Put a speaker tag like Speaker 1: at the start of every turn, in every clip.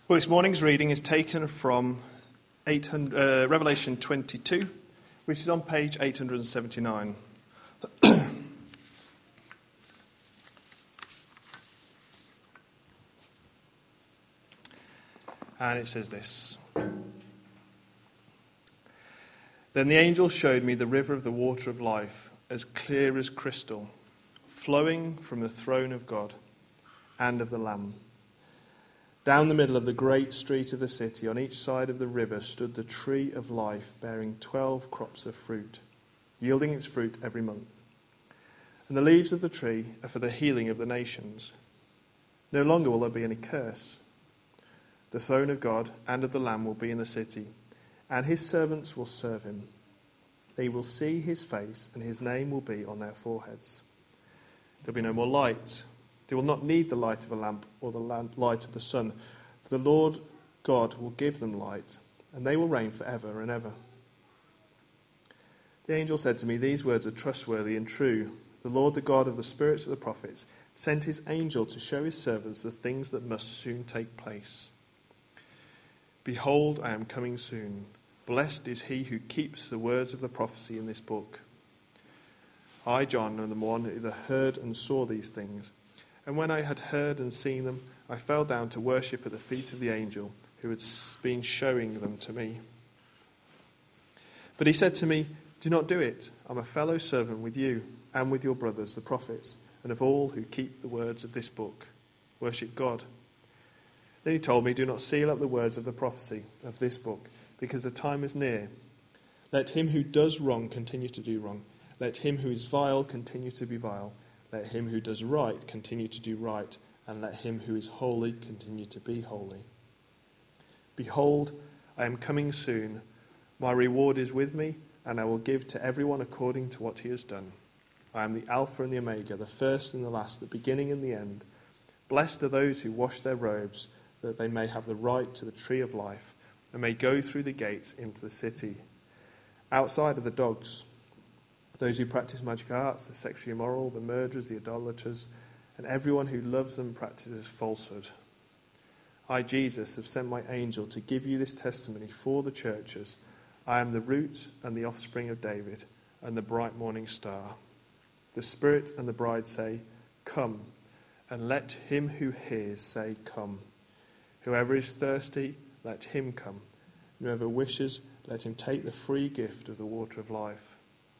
Speaker 1: Well, this morning's reading is taken from Revelation 22, which is on page 879. And it says this. Then the angel showed me the river of the water of life, as clear as crystal, flowing from the throne of God and of the Lamb. Down the middle of the great street of the city, on each side of the river, stood the tree of life, bearing 12 crops of fruit, yielding its fruit every month. And the leaves of the tree are for the healing of the nations. No longer will there be any curse. The throne of God and of the Lamb will be in the city, and his servants will serve him. They will see his face, and his name will be on their foreheads. There will be no more light. They will not need the light of a lamp or the light of the sun, for the Lord God will give them light, and they will reign forever and ever. The angel said to me, "These words are trustworthy and true. The Lord, the God of the spirits of the prophets, sent his angel to show his servants the things that must soon take place. Behold, I am coming soon. Blessed is he who keeps the words of the prophecy in this book." I, John, am the one who either heard and saw these things. And when I had heard and seen them, I fell down to worship at the feet of the angel who had been showing them to me. But he said to me, "Do not do it. I'm a fellow servant with you and with your brothers, the prophets, and of all who keep the words of this book. Worship God." Then he told me, "Do not seal up the words of the prophecy of this book, because the time is near. Let him who does wrong continue to do wrong. Let him who is vile continue to be vile. Let him who does right continue to do right, and let him who is holy continue to be holy. Behold, I am coming soon. My reward is with me, and I will give to everyone according to what he has done. I am the Alpha and the Omega, the first and the last, the beginning and the end. Blessed are those who wash their robes, that they may have the right to the tree of life, and may go through the gates into the city. Outside are the dogs, those who practice magic arts, the sexually immoral, the murderers, the idolaters, and everyone who loves and practices falsehood. I, Jesus, have sent my angel to give you this testimony for the churches. I am the root and the offspring of David, and the bright morning star. The Spirit and the bride say, "Come," and let him who hears say, "Come." Whoever is thirsty, let him come. Whoever wishes, let him take the free gift of the water of life.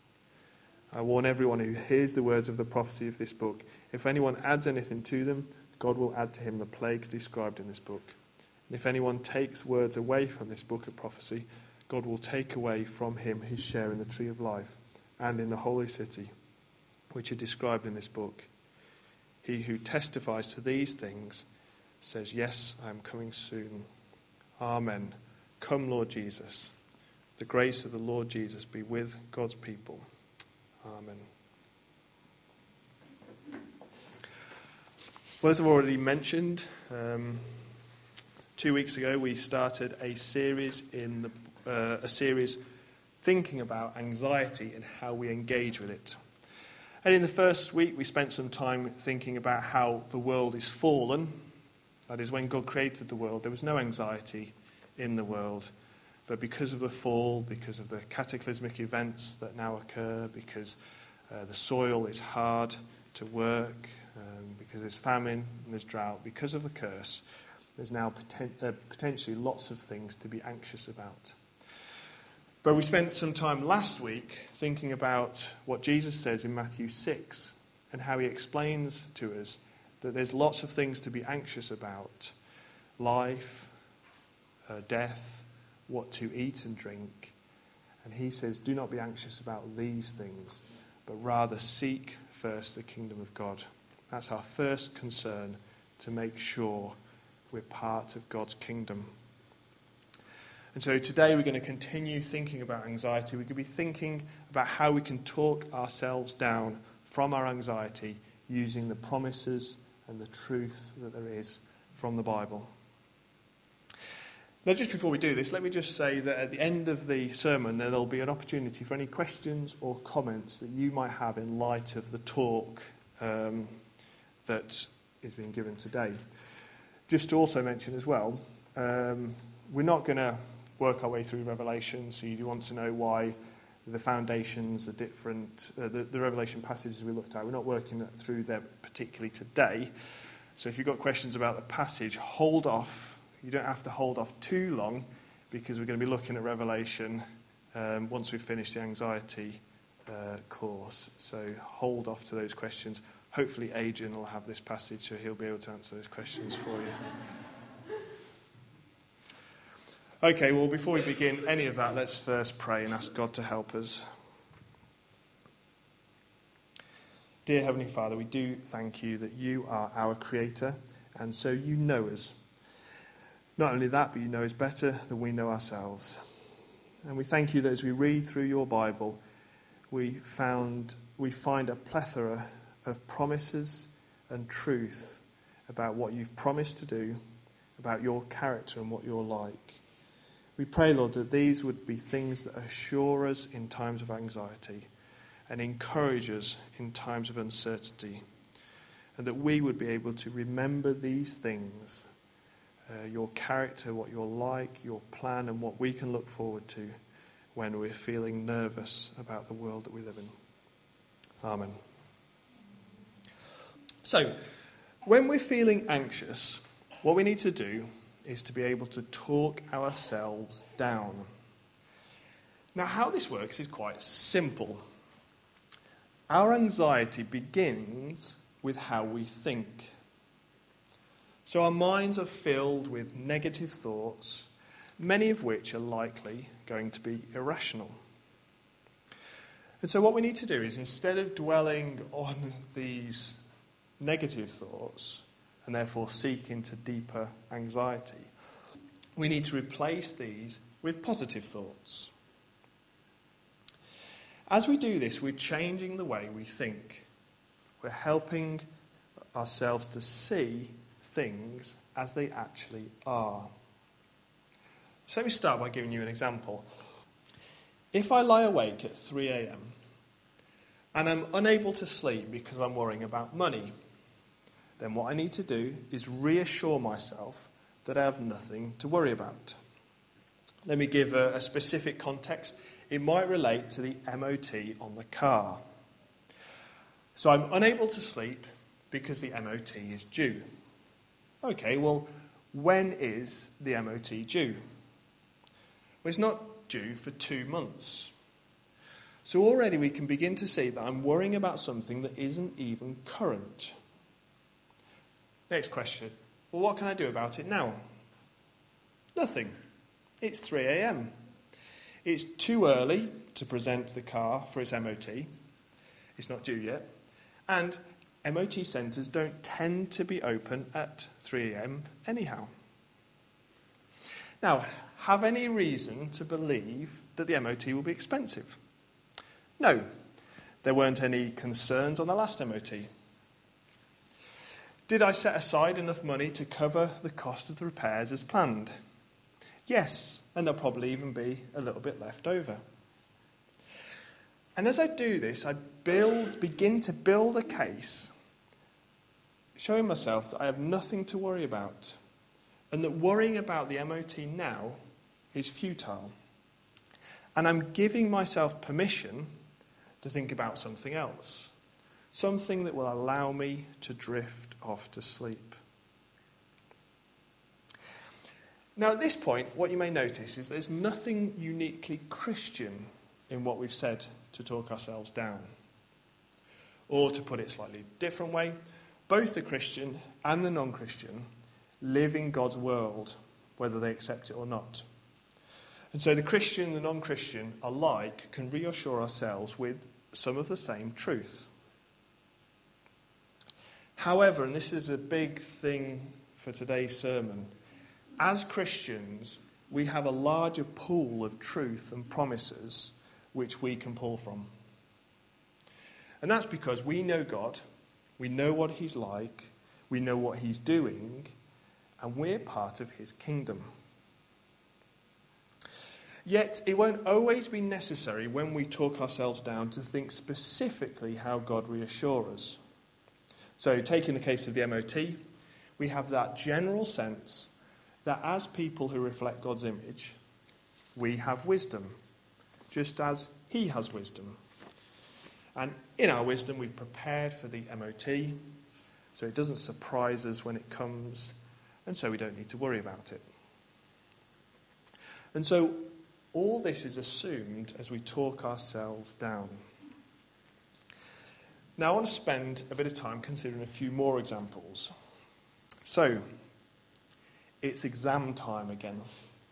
Speaker 1: I warn everyone who hears the words of the prophecy of this book. If anyone adds anything to them, God will add to him the plagues described in this book. And if anyone takes words away from this book of prophecy, God will take away from him his share in the tree of life and in the holy city, which are described in this book. He who testifies to these things says, "Yes, I am coming soon." Amen. Come, Lord Jesus. The grace of the Lord Jesus be with God's people. Amen. Well, as I've already mentioned, 2 weeks ago we started a series thinking about anxiety and how we engage with it. And in the first week we spent some time thinking about how the world is fallen. That is, when God created the world, there was no anxiety in the world. But because of the fall, because of the cataclysmic events that now occur, because the soil is hard to work, because there's famine and there's drought, because of the curse, there's now potentially lots of things to be anxious about. But we spent some time last week thinking about what Jesus says in Matthew 6 and how he explains to us that there's lots of things to be anxious about. Life, death, what to eat and drink. And he says, do not be anxious about these things, but rather seek first the kingdom of God. That's our first concern, to make sure we're part of God's kingdom. And so today we're going to continue thinking about anxiety. We're going to be thinking about how we can talk ourselves down from our anxiety using the promises and the truth that there is from the Bible. Now, just before we do this, let me just say that at the end of the sermon, there'll be an opportunity for any questions or comments that you might have in light of the talk that is being given today. Just to also mention as well, we're not going to work our way through Revelation, so you want to know why the foundations are different. The Revelation passages we looked at, we're not working through them particularly today. So if you've got questions about the passage, hold off. You don't have to hold off too long, because we're going to be looking at Revelation once we've finished the anxiety course. So hold off to those questions. Hopefully Adrian will have this passage, so he'll be able to answer those questions for you. Okay, well, before we begin any of that, let's first pray and ask God to help us. Dear Heavenly Father, we do thank you that you are our Creator, and so you know us. Not only that, but you know us better than we know ourselves. And we thank you that as we read through your Bible, we find a plethora of promises and truth about what you've promised to do, about your character and what you're like. We pray, Lord, that these would be things that assure us in times of anxiety and encourage us in times of uncertainty, and that we would be able to remember these things, your character, what you're like, your plan, and what we can look forward to when we're feeling nervous about the world that we live in. Amen. So, when we're feeling anxious, what we need to do is to be able to talk ourselves down. Now, how this works is quite simple. Our anxiety begins with how we think. So our minds are filled with negative thoughts, many of which are likely going to be irrational. And so what we need to do is, instead of dwelling on these negative thoughts and therefore seek into deeper anxiety, we need to replace these with positive thoughts. As we do this, we're changing the way we think. We're helping ourselves to see things as they actually are. So let me start by giving you an example. If I lie awake at 3 a.m. and I'm unable to sleep because I'm worrying about money, then what I need to do is reassure myself that I have nothing to worry about. Let me give a specific context. It might relate to the MOT on the car. So I'm unable to sleep because the MOT is due. Okay, well, when is the MOT due? Well, it's not due for 2 months. So already we can begin to see that I'm worrying about something that isn't even current. Next question. Well, what can I do about it now? Nothing. It's 3 a.m. It's too early to present the car for its MOT. It's not due yet. And MOT centres don't tend to be open at 3 a.m. anyhow. Now, have any reason to believe that the MOT will be expensive? No. There weren't any concerns on the last MOT. Did I set aside enough money to cover the cost of the repairs as planned? Yes, and there'll probably even be a little bit left over. And as I do this, I begin to build a case, showing myself that I have nothing to worry about, and that worrying about the MOT now is futile. And I'm giving myself permission to think about something else, something that will allow me to drift off to sleep. Now, at this point, what you may notice is there's nothing uniquely Christian in what we've said to talk ourselves down. Or to put it a slightly different way, both the Christian and the non-Christian live in God's world, whether they accept it or not. And so the Christian and the non-Christian alike can reassure ourselves with some of the same truth. However, and this is a big thing for today's sermon, as Christians, we have a larger pool of truth and promises which we can pull from. And that's because we know God, we know what he's like, we know what he's doing, and we're part of his kingdom. Yet, it won't always be necessary when we talk ourselves down to think specifically how God reassures us. So, taking the case of the MOT, we have that general sense that as people who reflect God's image, we have wisdom, just as he has wisdom. And in our wisdom, we've prepared for the MOT, so it doesn't surprise us when it comes, and so we don't need to worry about it. And so all this is assumed as we talk ourselves down. Now I want to spend a bit of time considering a few more examples. So, it's exam time again.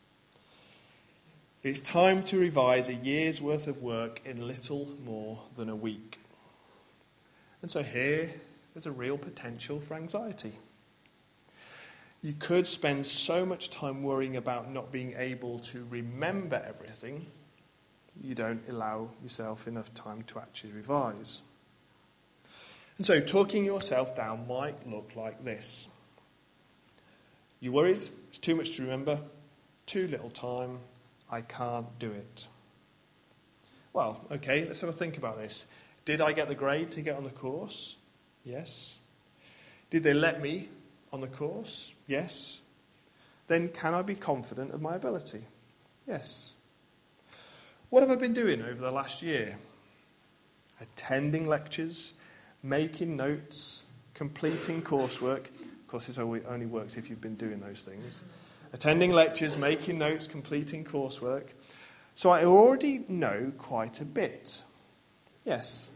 Speaker 1: It's time to revise a year's worth of work in little more than a week. And so here, there's a real potential for anxiety. You could spend so much time worrying about not being able to remember everything, you don't allow yourself enough time to actually revise. And so talking yourself down might look like this. You worried? It's too much to remember. Too little time. I can't do it. Well, okay, let's have a think about this. Did I get the grade to get on the course? Yes. Did they let me on the course? Yes. Then can I be confident of my ability? Yes. What have I been doing over the last year? Attending lectures, making notes, completing coursework. Of course, this only works if you've been doing those things. Attending lectures, making notes, completing coursework. So I already know quite a bit. Yes.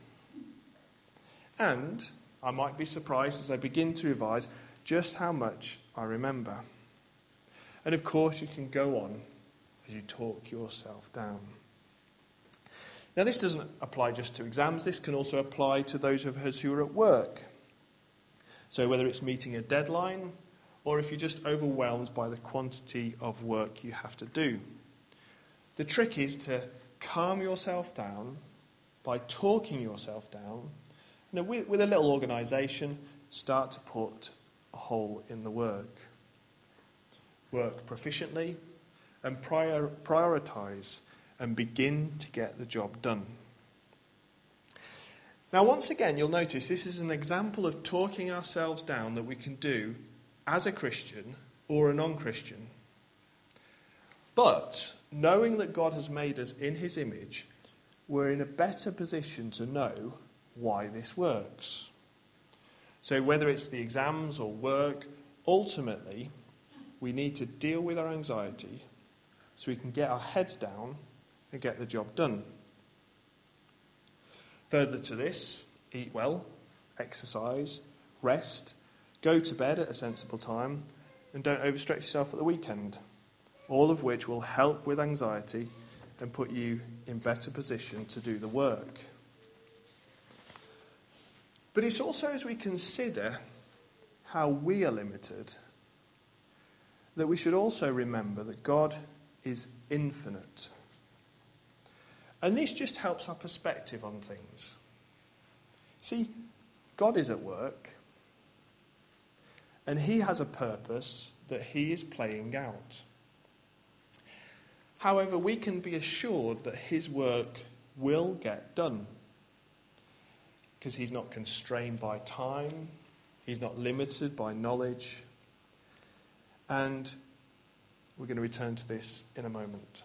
Speaker 1: And I might be surprised as I begin to revise just how much I remember. And of course, you can go on as you talk yourself down. Now, this doesn't apply just to exams. This can also apply to those of us who are at work. So whether it's meeting a deadline or if you're just overwhelmed by the quantity of work you have to do. The trick is to calm yourself down by talking yourself down. And with a little organisation, start to put a hole in the work. Work proficiently and prioritise and begin to get the job done. Now, once again, you'll notice this is an example of talking ourselves down that we can do as a Christian or a non-Christian. But knowing that God has made us in his image, we're in a better position to know why this works. So whether it's the exams or work, ultimately, we need to deal with our anxiety so we can get our heads down and get the job done. Further to this, eat well, exercise, rest, go to bed at a sensible time, and don't overstretch yourself at the weekend, all of which will help with anxiety and put you in better position to do the work. But it's also as we consider how we are limited that we should also remember that God is infinite. And this just helps our perspective on things. See, God is at work, and he has a purpose that he is playing out. However, we can be assured that his work will get done, because he's not constrained by time, he's not limited by knowledge, and we're going to return to this in a moment.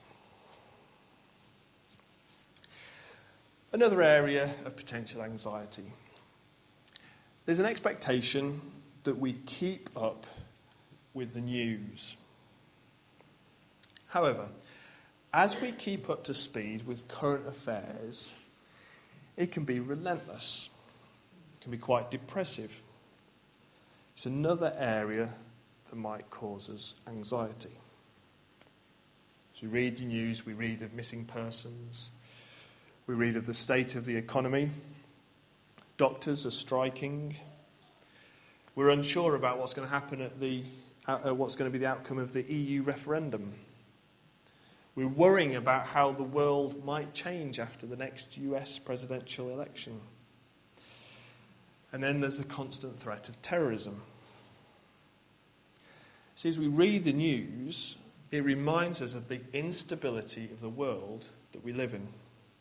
Speaker 1: Another area of potential anxiety. There's an expectation that we keep up with the news. However, as we keep up to speed with current affairs, it can be relentless. It can be quite depressive. It's another area that might cause us anxiety. As we read the news, we read of missing persons. We read of the state of the economy. Doctors are striking. We're unsure about what's going to happen at what's going to be the outcome of the EU referendum. We're worrying about how the world might change after the next US presidential election. And then there's the constant threat of terrorism. See, as we read the news, it reminds us of the instability of the world that we live in.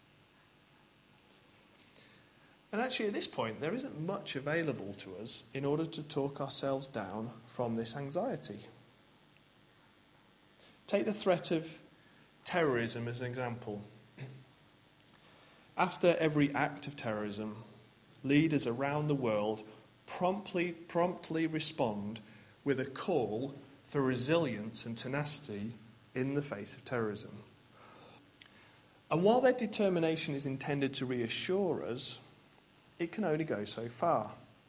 Speaker 1: And actually, at this point, there isn't much available to us in order to talk ourselves down from this anxiety. Take the threat of terrorism as an example. After every act of terrorism, leaders around the world promptly respond with a call for resilience and tenacity in the face of terrorism. And while their determination is intended to reassure us, it can only go so far.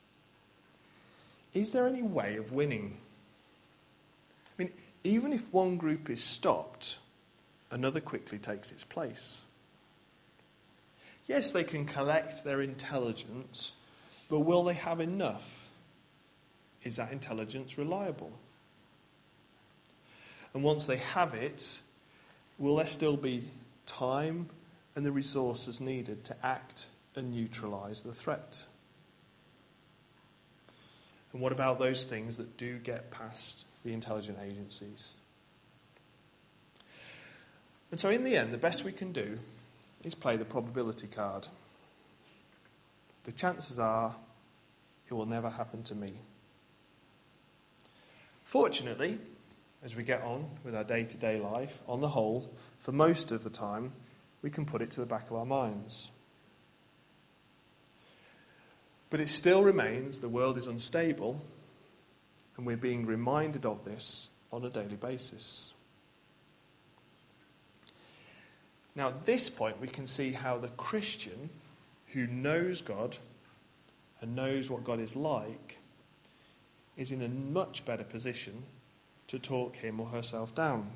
Speaker 1: Is there any way of winning? I mean, even if one group is stopped, another quickly takes its place. Yes, they can collect their intelligence, but will they have enough? Is that intelligence reliable? And once they have it, will there still be time and the resources needed to act and neutralise the threat? And what about those things that do get past the intelligence agencies? And so in the end, the best we can do is play the probability card. The chances are it will never happen to me. Fortunately, as we get on with our day-to-day life, on the whole, for most of the time, we can put it to the back of our minds. But it still remains the world is unstable, and we're being reminded of this on a daily basis. Now, at this point, we can see how the Christian who knows God and knows what God is like is in a much better position to talk him or herself down.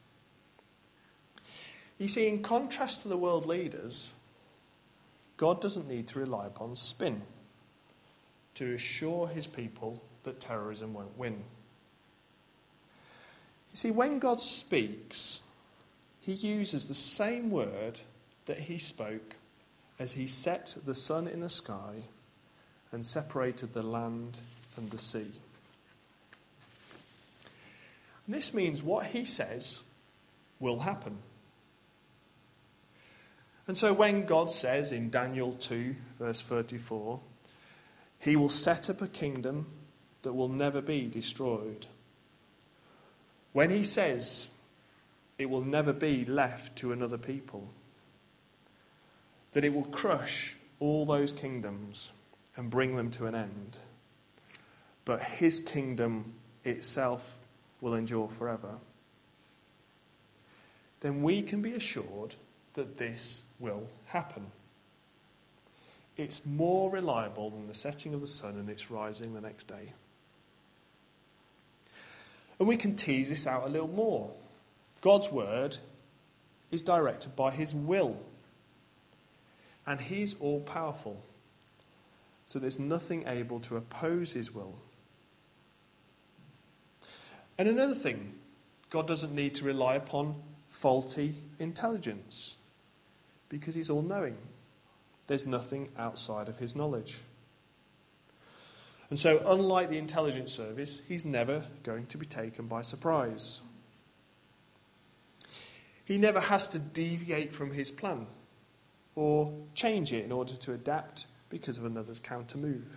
Speaker 1: You see, in contrast to the world leaders, God doesn't need to rely upon spin to assure his people that terrorism won't win. You see, when God speaks, he uses the same word that he spoke as he set the sun in the sky and separated the land and the sea. And this means what he says will happen. And so when God says in Daniel 2, verse 34, he will set up a kingdom that will never be destroyed. When he says it will never be left to another people, that it will crush all those kingdoms and bring them to an end, but his kingdom itself will endure forever, then we can be assured that this will happen. It's more reliable than the setting of the sun and its rising the next day. And we can tease this out a little more. God's word is directed by his will. And he's all-powerful. So there's nothing able to oppose his will. And another thing, God doesn't need to rely upon faulty intelligence, because he's all-knowing. There's nothing outside of his knowledge. And so, unlike the intelligence service, he's never going to be taken by surprise. He never has to deviate from his plan or change it in order to adapt because of another's counter-move.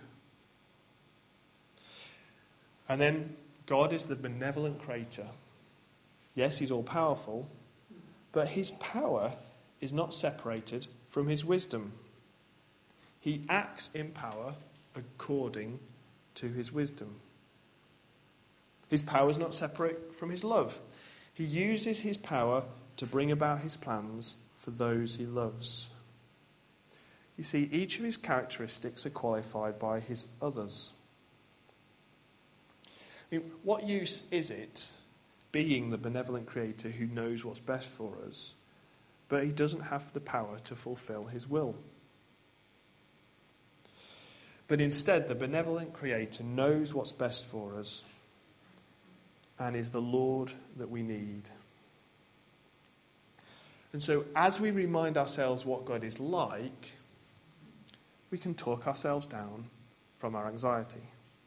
Speaker 1: And then, God is the benevolent creator. Yes, he's all-powerful, but his power is not separated from his wisdom. He acts in power according to his wisdom. His power is not separate from his love. He uses his power to bring about his plans for those he loves. You see, each of his characteristics are qualified by his others. I mean, what use is it being the benevolent creator who knows what's best for us, but he doesn't have the power to fulfill his will? But instead, the benevolent creator knows what's best for us and is the Lord that we need. And so, as we remind ourselves what God is like, we can talk ourselves down from our anxiety.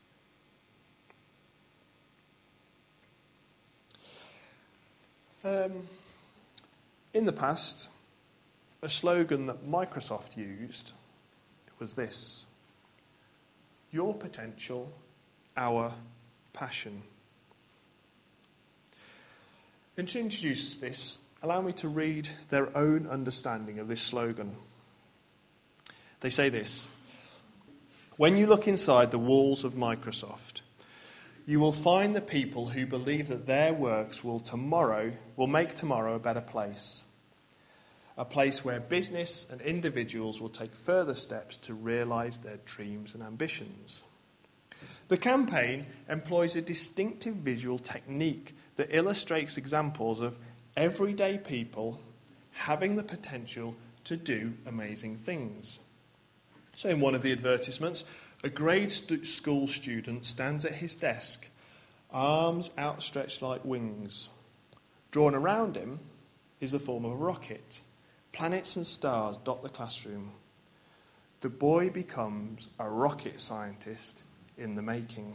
Speaker 1: In the past, a slogan that Microsoft used was this: your potential, our passion. And to introduce this, allow me to read their own understanding of this slogan. They say this: when you look inside the walls of Microsoft, you will find the people who believe that their works will make tomorrow a better place. A place where business and individuals will take further steps to realise their dreams and ambitions. The campaign employs a distinctive visual technique that illustrates examples of everyday people having the potential to do amazing things. So in one of the advertisements, a grade school student stands at his desk, arms outstretched like wings. Drawn around him is the form of a rocket. Planets and stars dot the classroom. The boy becomes a rocket scientist in the making.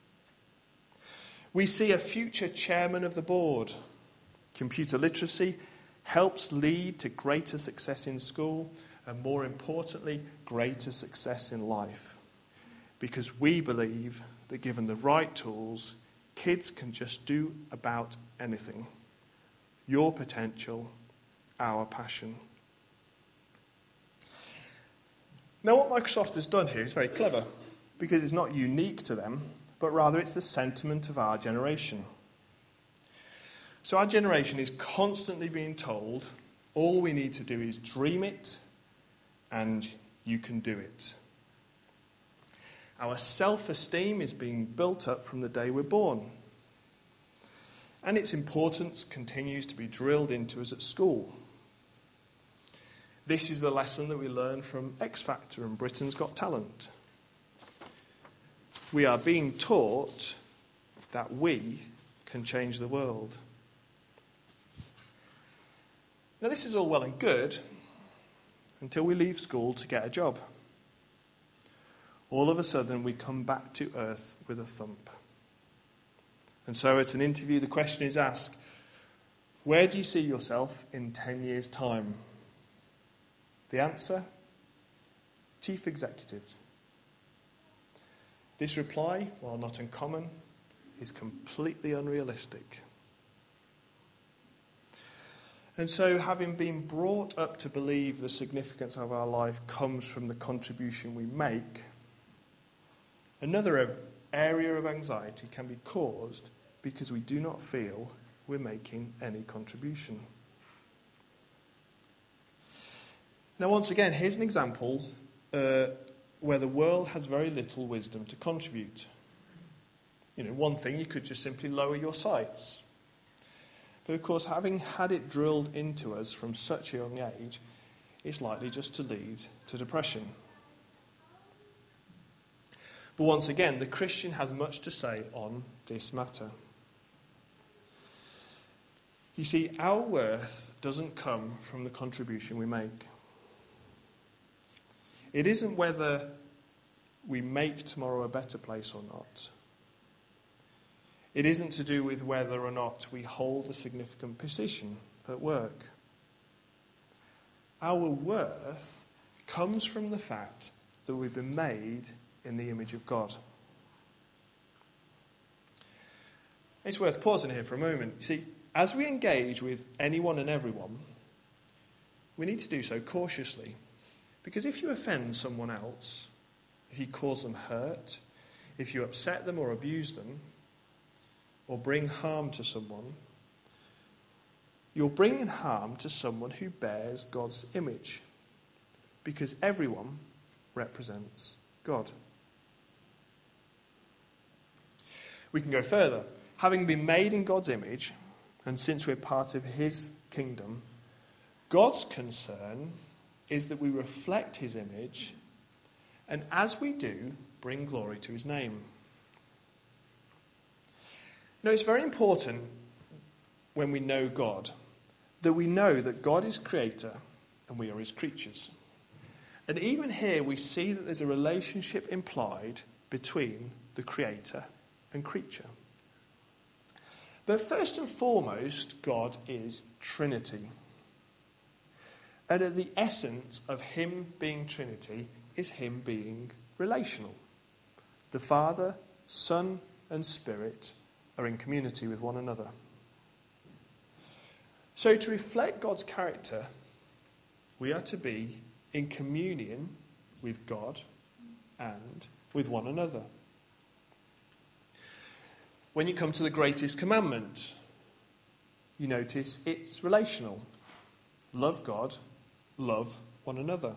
Speaker 1: We see a future chairman of the board. Computer literacy helps lead to greater success in school and, more importantly, greater success in life. Because we believe that given the right tools, kids can just do about anything. Your potential, our passion. Now, what Microsoft has done here is very clever, because it's not unique to them, but rather it's the sentiment of our generation. So our generation is constantly being told all we need to do is dream it and you can do it. Our self-esteem is being built up from the day we're born. And its importance continues to be drilled into us at school. This is the lesson that we learn from X Factor and Britain's Got Talent. We are being taught that we can change the world. Now, this is all well and good until we leave school to get a job. All of a sudden, we come back to earth with a thump. And so at an interview, the question is asked, where do you see yourself in 10 years' time? The answer? Chief Executive. This reply, while not uncommon, is completely unrealistic. And so, having been brought up to believe the significance of our life comes from the contribution we make, another area of anxiety can be caused because we do not feel we're making any contribution. Now, once again, here's an example where the world has very little wisdom to contribute. One thing, you could just simply lower your sights. But of course, having had it drilled into us from such a young age, it's likely just to lead to depression. But once again, the Christian has much to say on this matter. You see, our worth doesn't come from the contribution we make. It isn't whether we make tomorrow a better place or not. It isn't to do with whether or not we hold a significant position at work. Our worth comes from the fact that we've been made in the image of God. It's worth pausing here for a moment. You see, as we engage with anyone and everyone, we need to do so cautiously. Because if you offend someone else, if you cause them hurt, if you upset them or abuse them, or bring harm to someone, you're bringing harm to someone who bears God's image. Because everyone represents God. We can go further. Having been made in God's image, and since we're part of his kingdom, God's concern is that we reflect his image, and as we do, bring glory to his name. Now, it's very important when we know God, that we know that God is creator and we are his creatures. And even here we see that there's a relationship implied between the creator and creature. But first and foremost, God is Trinity. And at the essence of him being Trinity is him being relational. The Father, Son, and Spirit are in community with one another. So to reflect God's character, we are to be in communion with God and with one another. When you come to the greatest commandment, you notice it's relational. Love God, love one another.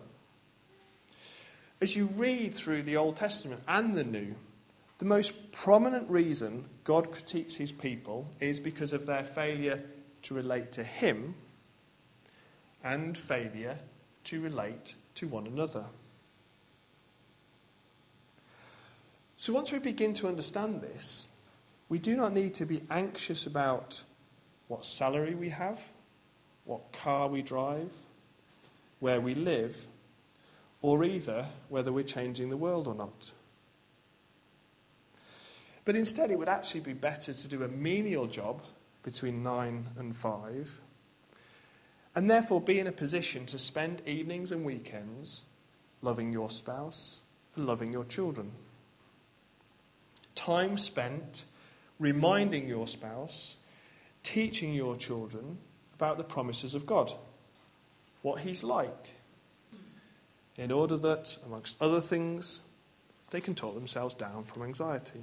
Speaker 1: As you read through the Old Testament and the New, the most prominent reason God critiques his people is because of their failure to relate to him and failure to relate to one another. So once we begin to understand this, we do not need to be anxious about what salary we have, what car we drive, where we live, or either whether we're changing the world or not. But instead, it would actually be better to do a menial job between 9 and 5, and therefore be in a position to spend evenings and weekends loving your spouse and loving your children. Time spent reminding your spouse, teaching your children about the promises of God, what he's like, in order that, amongst other things, they can talk themselves down from anxiety.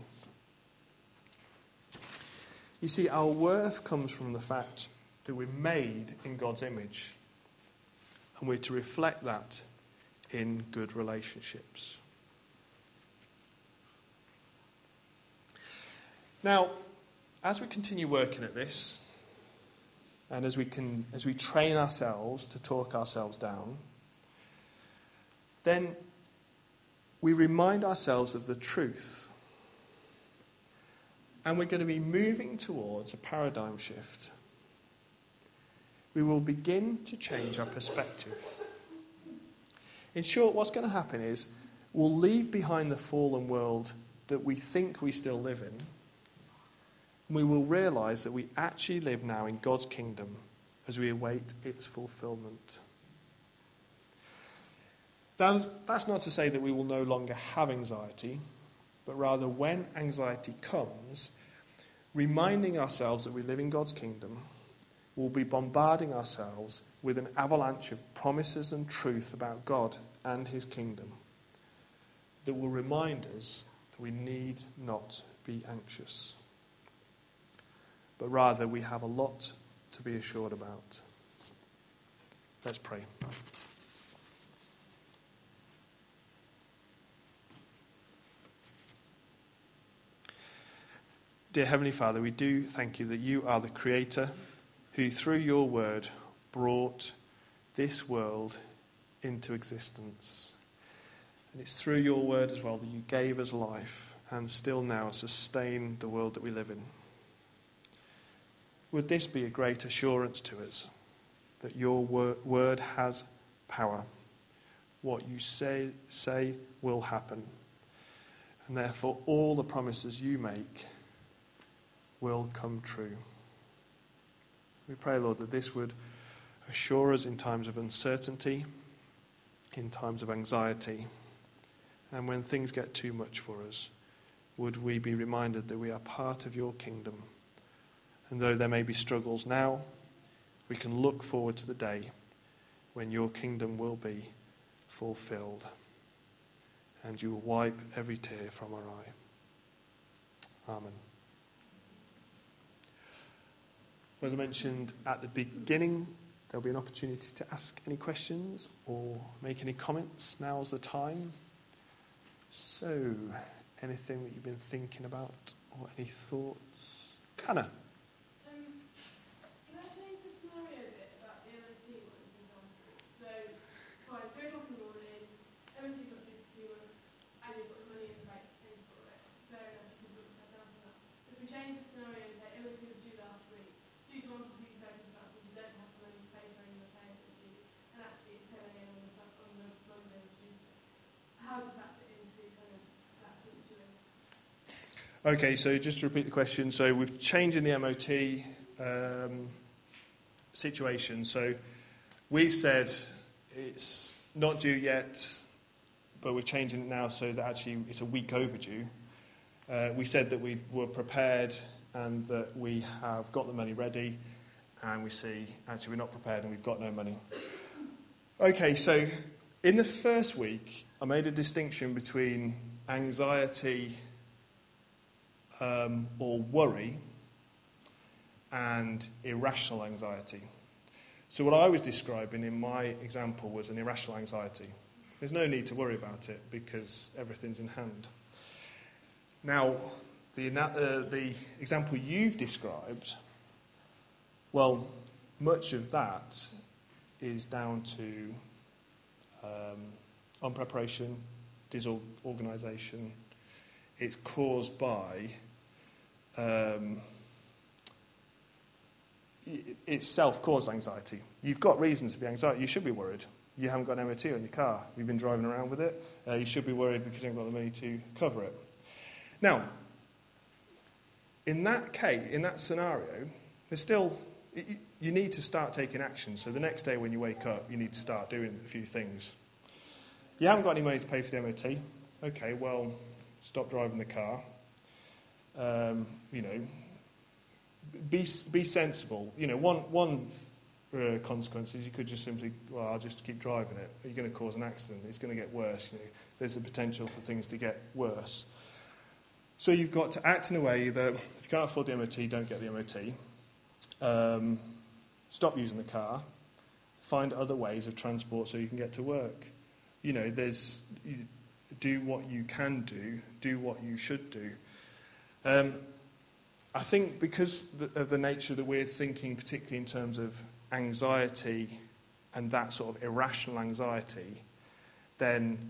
Speaker 1: You see, our worth comes from the fact that we're made in God's image, and we're to reflect that in good relationships. Now, as we continue working at this, and as we train ourselves to talk ourselves down, then we remind ourselves of the truth. And we're going to be moving towards a paradigm shift. We will begin to change our perspective. In short, what's going to happen is we'll leave behind the fallen world that we think we still live in. And we will realise that we actually live now in God's kingdom as we await its fulfilment. That's not to say that we will no longer have anxiety, but rather when anxiety comes, reminding ourselves that we live in God's kingdom, we'll be bombarding ourselves with an avalanche of promises and truth about God and his kingdom that will remind us that we need not be anxious, but rather we have a lot to be assured about. Let's pray. Dear Heavenly Father, we do thank you that you are the Creator who through your word brought this world into existence. And it's through your word as well that you gave us life and still now sustain the world that we live in. Would this be a great assurance to us that your word has power? What you say will happen. And therefore all the promises you make will come true. We pray, Lord, that this would assure us in times of uncertainty, in times of anxiety, and when things get too much for us, would we be reminded that we are part of your kingdom. And though there may be struggles now, we can look forward to the day when your kingdom will be fulfilled and you will wipe every tear from our eye. Amen. As I mentioned at the beginning, there'll be an opportunity to ask any questions or make any comments. Now's the time. So, anything that you've been thinking about or any thoughts? Hannah?
Speaker 2: Can I change the scenario a bit about the MOT one, for example? So, fine, 3 o'clock in the morning, MOT's not due for 2 months, and you've got the money in the bank to pay for it. Fair enough, you can put that down for that. If we change the scenario and say MOT was due last week, due to unforeseen circumstances, you don't have the money to pay for any repairs that you do, and actually it's 10 a.m. on the Monday or Tuesday. How does that fit into kind of that situation?
Speaker 1: Okay, so just to repeat the question, so we've changed in the MOT situation. So we've said it's not due yet, but we're changing it now so that actually it's a week overdue. We said that we were prepared and that we have got the money ready and we see, actually, we're not prepared and we've got no money. Okay, so in the first week, I made a distinction between anxiety or worry and irrational anxiety. So what I was describing in my example was an irrational anxiety. There's no need to worry about it because everything's in hand. Now, the example you've described, well, much of that is down to unpreparation, disorganisation. It's caused by it's self-caused anxiety. You've got reasons to be anxious. You should be worried. You haven't got an MOT on your car. You've been driving around with it. You should be worried because you haven't got the money to cover it. Now, in that case, in that scenario, there's still, you need to start taking action. So the next day when you wake up, you need to start doing a few things. You haven't got any money to pay for the MOT. Okay, well, stop driving the car. Be sensible. One consequence is you could just simply, well, I'll just keep driving it. You're going to cause an accident. It's going to get worse. There's a potential for things to get worse. So you've got to act in a way that if you can't afford the MOT, don't get the MOT. Stop using the car. Find other ways of transport so you can get to work. Do what you can do what you should do. I think because of the nature that we're thinking, particularly in terms of anxiety and that sort of irrational anxiety, then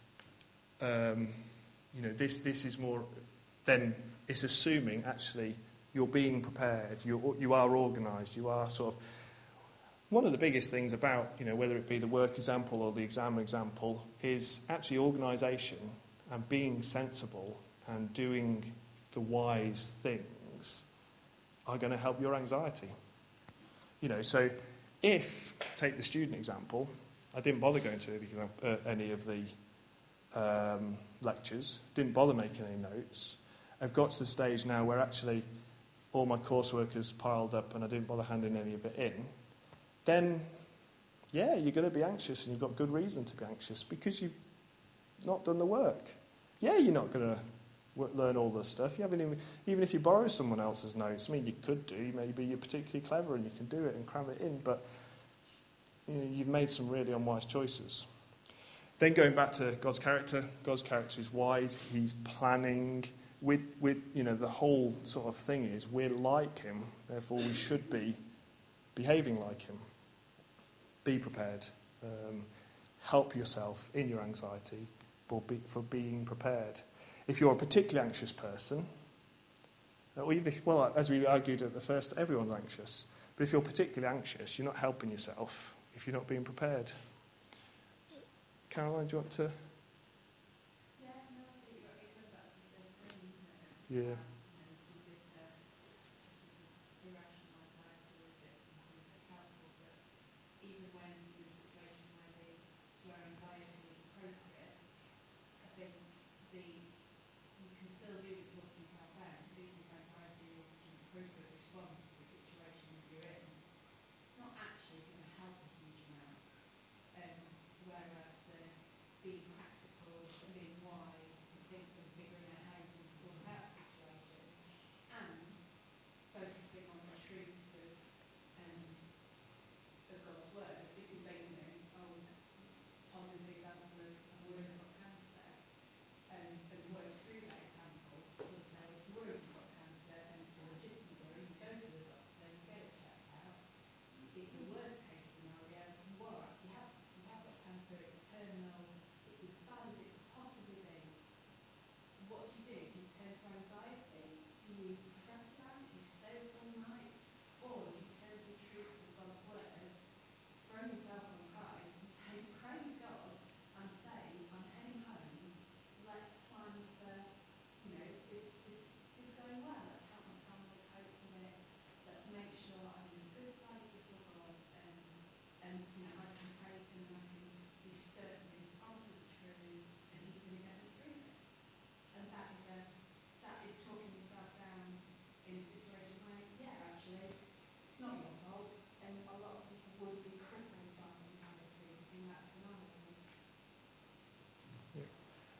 Speaker 1: this is more. Then it's assuming actually you're being prepared, you are organised, you are sort of. One of the biggest things about whether it be the work example or the exam example is actually organisation and being sensible and doing the wise things are going to help your anxiety. So if, take the student example, I didn't bother going to any of the lectures, didn't bother making any notes. I've got to the stage now where actually all my coursework has piled up and I didn't bother handing any of it in, then, yeah, you're going to be anxious and you've got good reason to be anxious because you've not done the work. Yeah, you're not going to learn all this stuff. You haven't even if you borrow someone else's notes, you could do. Maybe you're particularly clever and you can do it and cram it in, but you've made some really unwise choices. Then going back to God's character is wise. He's planning. With the whole sort of thing is we're like him, therefore we should be behaving like him. Be prepared. Help yourself in your anxiety for being prepared. If you're a particularly anxious person, or even if, as we argued at the first, everyone's anxious. But if you're particularly anxious, you're not helping yourself if you're not being prepared. Caroline, do you want to? Yeah.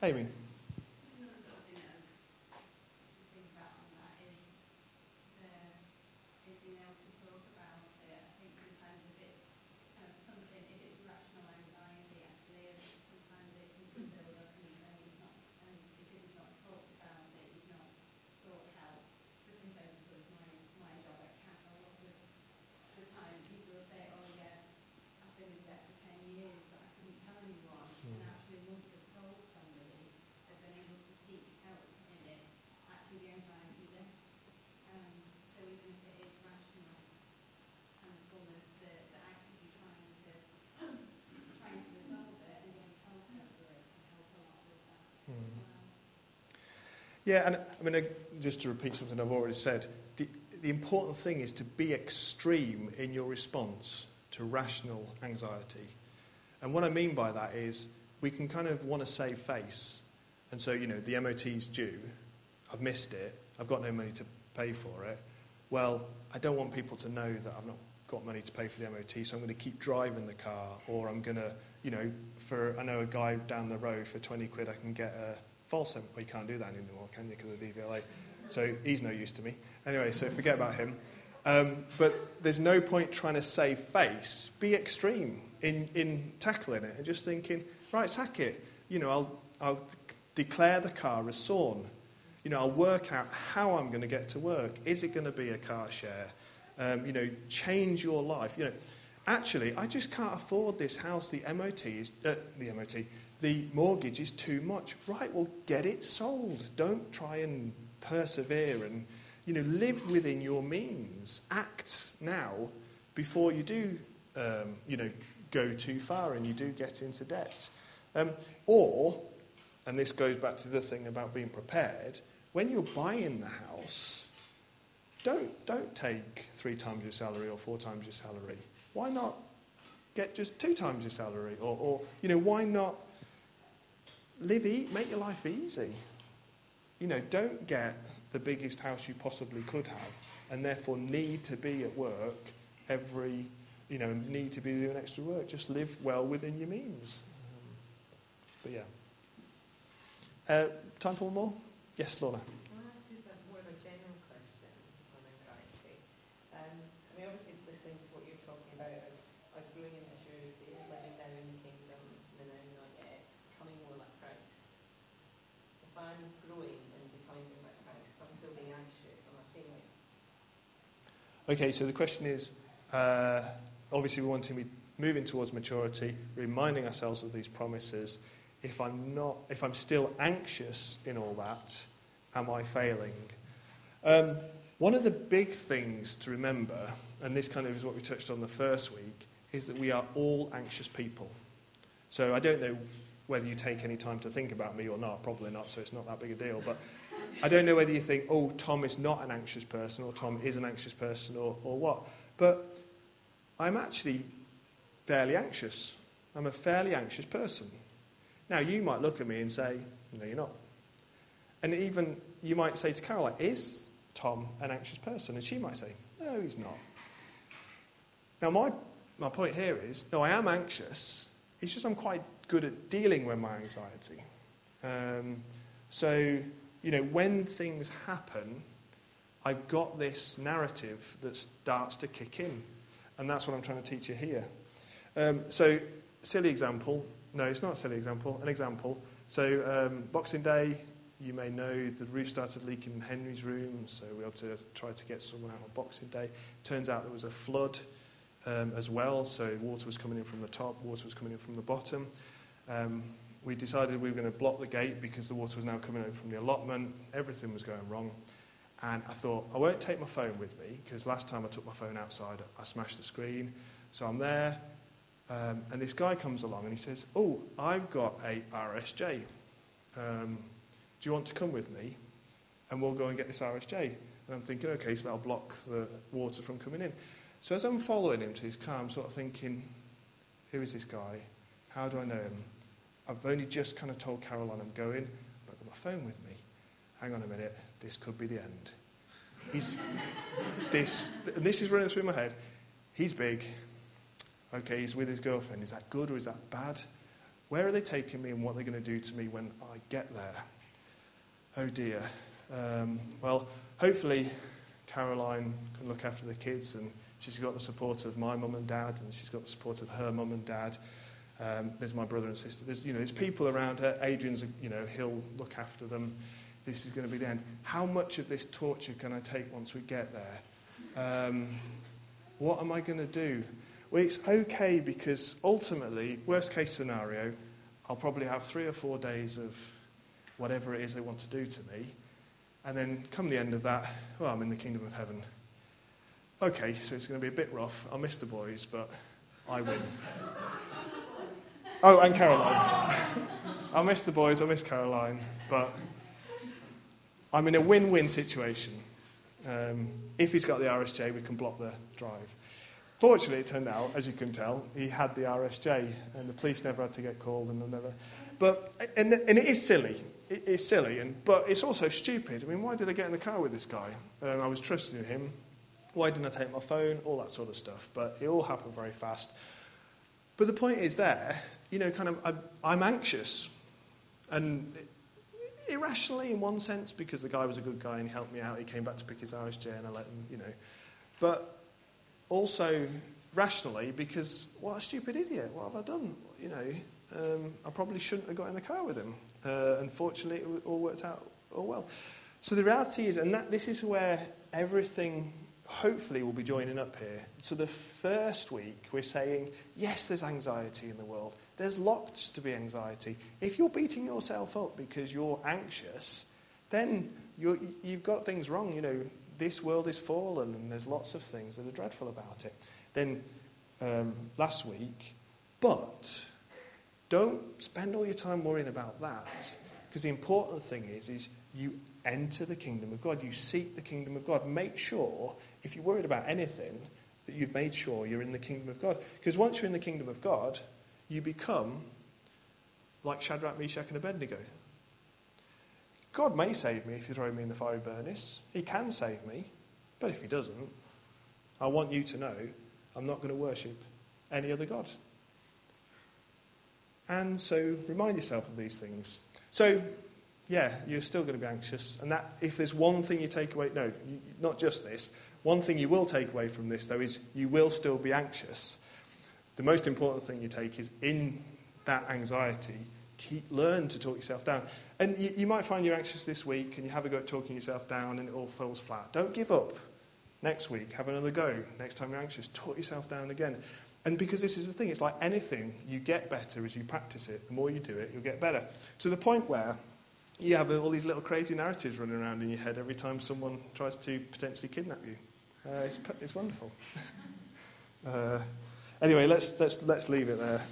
Speaker 1: Amy?
Speaker 2: Another sort of thing that I think about on that is being able to talk about it. I think sometimes if it's kind of something, if it's rational anxiety actually, and sometimes it can build up and it's not, and because you've not talked about it, you've not sought help. Just in terms of sort of my job at CAP, a lot of the time people will say, oh yeah, I've been in debt for 10 years, but I couldn't tell anyone. And actually once they've told somebody, they've been able to seek help in it, actually the anxiety lifts. So even if it is rational and almost the actively trying to resolve it and getting help over it can help a lot with that as well.
Speaker 1: Yeah, and I mean, just to repeat something I've already said, the important thing is to be extreme in your response to rational anxiety. And what I mean by that is we can kind of want to save face. And so, the MOT's due, I've missed it, I've got no money to pay for it. Well, I don't want people to know that I've not got money to pay for the MOT, so I'm going to keep driving the car, or I'm going to, I know a guy down the road for 20 quid I can get a false MOT. Well, you can't do that anymore, can you, because of the DVLA? So he's no use to me. Anyway, so forget about him. But there's no point trying to save face. Be extreme in tackling it and just thinking, right, sack it. I'll declare the car as SORN. I'll work out how I'm going to get to work. Is it going to be a car share? Change your life. Actually, I just can't afford this house. The mortgage is too much. Right, well, get it sold. Don't try and persevere and, live within your means. Act now before you do, go too far and you do get into debt. And this goes back to the thing about being prepared, when you're buying the house, don't take 3 times your salary or 4 times your salary. Why not get just 2 times your salary? Or why not make your life easy? Don't get the biggest house you possibly could have and therefore need to be at work need to be doing extra work. Just live well within your means. But yeah. Time for one more? Yes, Lorna.
Speaker 3: Can I ask just more of a general question on anxiety? Obviously listening to what you're talking about, I was growing in maturity, living now in the kingdom, and now not yet, becoming more like Christ. If I'm growing and becoming more like Christ, I'm still being anxious, am I failing?
Speaker 1: Okay, so the question is, obviously we want to be moving towards maturity, reminding ourselves of these promises. If I'm still anxious in all that, am I failing? One of the big things to remember, and this kind of is what we touched on the first week, is that we are all anxious people. So I don't know whether you take any time to think about me or not, probably not, so it's not that big a deal, but I don't know whether you think, oh, Tom is not an anxious person, or Tom is an anxious person, or what. But I'm actually fairly anxious. I'm a fairly anxious person. Now, you might look at me and say, no, you're not. And even you might say to Caroline, is Tom an anxious person? And she might say, no, he's not. Now, my point here is, no, I am anxious. It's just I'm quite good at dealing with my anxiety. So, when things happen, I've got this narrative that starts to kick in. And that's what I'm trying to teach you here. So, silly example. No, it's not a silly example. An example. So, Boxing Day, you may know the roof started leaking in Henry's room, so we had to try to get someone out on Boxing Day. Turns out there was a flood as well, so water was coming in from the top, water was coming in from the bottom. We decided we were going to block the gate because the water was now coming in from the allotment. Everything was going wrong. And I thought, I won't take my phone with me, because last time I took my phone outside, I smashed the screen. So I'm there. And this guy comes along and he says, oh, I've got a RSJ. Do you want to come with me? And we'll go and get this RSJ. And I'm thinking, okay, so that'll block the water from coming in. So as I'm following him to his car, I'm sort of thinking, who is this guy? How do I know him? I've only just kind of told Caroline I'm going. I've got my phone with me. Hang on a minute, this could be the end. This is running through my head. He's big. Okay, he's with his girlfriend. Is that good or is that bad? Where are they taking me and what they're going to do to me when I get there? Oh dear. Well, hopefully Caroline can look after the kids, and she's got the support of my mum and dad, and she's got the support of her mum and dad. There's my brother and sister. There's people around her. Adrian's, he'll look after them. This is going to be the end. How much of this torture can I take once we get there? What am I going to do? Well, it's okay, because ultimately, worst case scenario, I'll probably have 3 or 4 days of whatever it is they want to do to me. And then come the end of that, well, I'm in the kingdom of heaven. Okay, so it's going to be a bit rough. I'll miss the boys, but I win. Oh, and Caroline. I'll miss the boys, I'll miss Caroline, but I'm in a win-win situation. If he's got the RSJ, we can block the drive. Fortunately, it turned out, as you can tell, he had the RSJ, and the police never had to get called, and never. But and it is silly. It is silly, but it's also stupid. I mean, why did I get in the car with this guy? I was trusting him. Why didn't I take my phone? All that sort of stuff. But it all happened very fast. But the point is there, I'm anxious, and irrationally in one sense, because the guy was a good guy and he helped me out. He came back to pick his RSJ, and I let him, But also rationally, because what a stupid idiot. What have I done? I probably shouldn't have got in the car with him. Unfortunately, it all worked out all well. So the reality is, and this is where everything hopefully will be joining up here. So the first week, we're saying, yes, there's anxiety in the world. There's lots to be anxiety. If you're beating yourself up because you're anxious, then you've got things wrong. This world is fallen, and there's lots of things that are dreadful about it. Then last week, but don't spend all your time worrying about that, because the important thing is you enter the kingdom of God. You seek the kingdom of God. Make sure, if you're worried about anything, that you've made sure you're in the kingdom of God. Because once you're in the kingdom of God, you become like Shadrach, Meshach, and Abednego. God may save me if you throw me in the fiery furnace. He can save me. But if he doesn't, I want you to know I'm not going to worship any other God. And so remind yourself of these things. So, yeah, you're still going to be anxious. And that, if there's one thing you take away, not just this, one thing you will take away from this, though, is you will still be anxious. The most important thing you take is, in that anxiety, learn to talk yourself down. And you might find you're anxious this week, and you have a go at talking yourself down, and it all falls flat. Don't give up. Next week, have another go. Next time you're anxious, talk yourself down again. And because this is the thing, it's like anything, you get better as you practice it. The more you do it, you'll get better. To the point where you have all these little crazy narratives running around in your head every time someone tries to potentially kidnap you. It's wonderful. Anyway, let's leave it there.